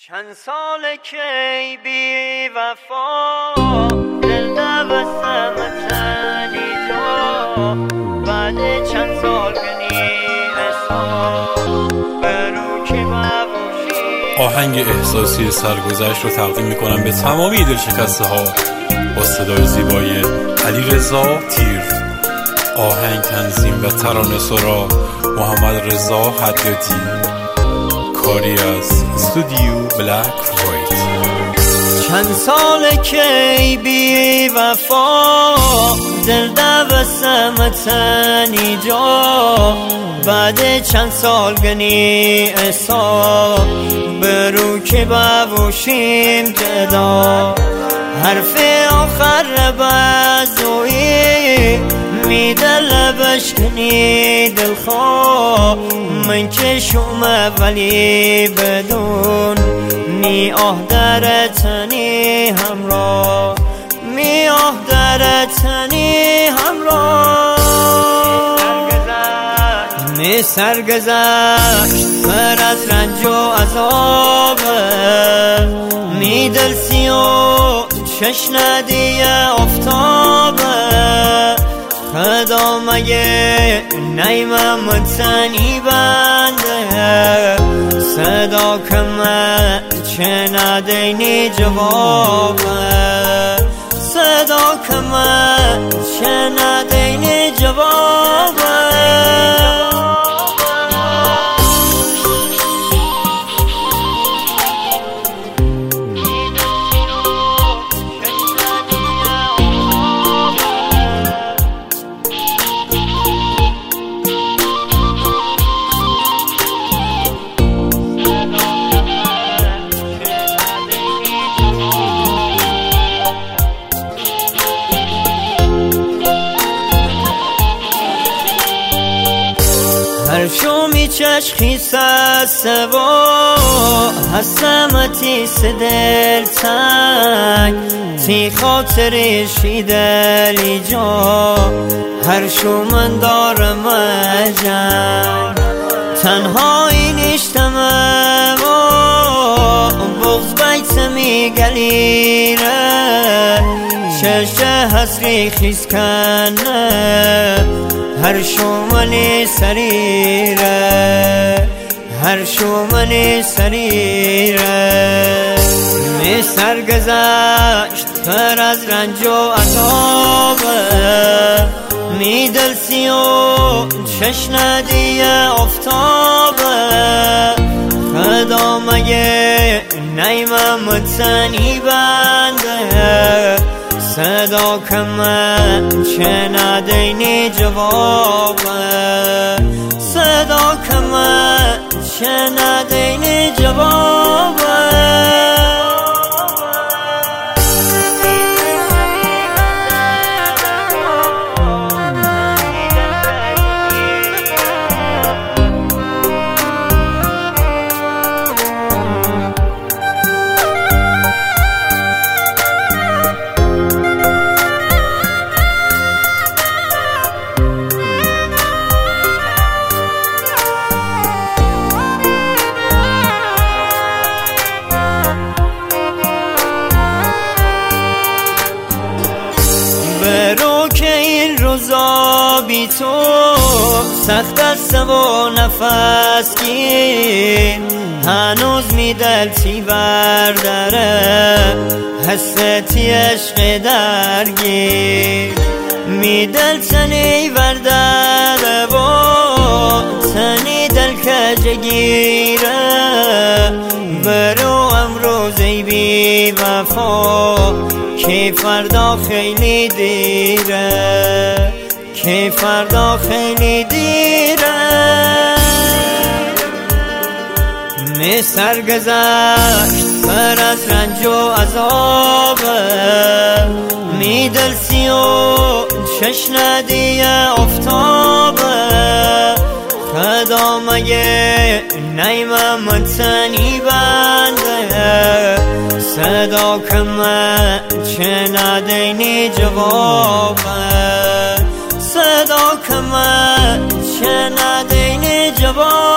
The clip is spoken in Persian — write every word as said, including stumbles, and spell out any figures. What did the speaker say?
چند سال که بی وفا دل دوستم تنی جا بعد چند سال گنی احسان برو که ببوشی. آهنگ احساسی سرگذشت رو تقدیم میکنم به تمامی دلشکسته ها با صدای زیبای علیرضا تیر. آهنگ تنظیم و ترانه سرا محمد رضا حدادی. کاری از استودیو بلک وایت. چند سال که بی وفا دل دوستم تنی جا بعد چند سال گنی احسان برو که ببوشیم جدا. حرف آخر بازویی میده لبش کنی دلخواه من که شومه ولی بدون می آه در تنی همراه می آه در تنی همراه. می سرگذشت پر از رنج و عذابه می دل سی و چش ندیه افتابه. خدا مگه نیمم تنی بنده صدا کمه چه ندینی جوابه صدا کمه چه ندینی جوابه. هر شو می چشخی سسوا حسمتی سدل تنگ تی خاطرشی دلی جا هر شو من دارم جنگ تنهایی نشتمه و بغز بیت می گلیره چشه حسری خیز کنه هر شو منی سریره هر شو منی سریره. می سرگذشت پر از رنج و عذابه می دل سی و چش ندیه افتابه. خدا مگه نیمم تنی بنده صدا کمه چه ندینی جوابه صدا کمه چه ندینی جوابه. برو که این روزا بی تو سخت است و نفس گیر هنوز می دلتی برداره حستی عشق درگیر می دل تنی برداره و تنی دل کجگیره. برو امروزی بی وفا که فردا خیلی دیره که فردا خیلی دیره. می سرگذشت پر از رنج و عذابه می دل سی و چش ندیه افتابه. خدا مگه نیمم تنی بنده صدا کمه چه ندینی جوابه صدا کمه چه ندینی جوابه.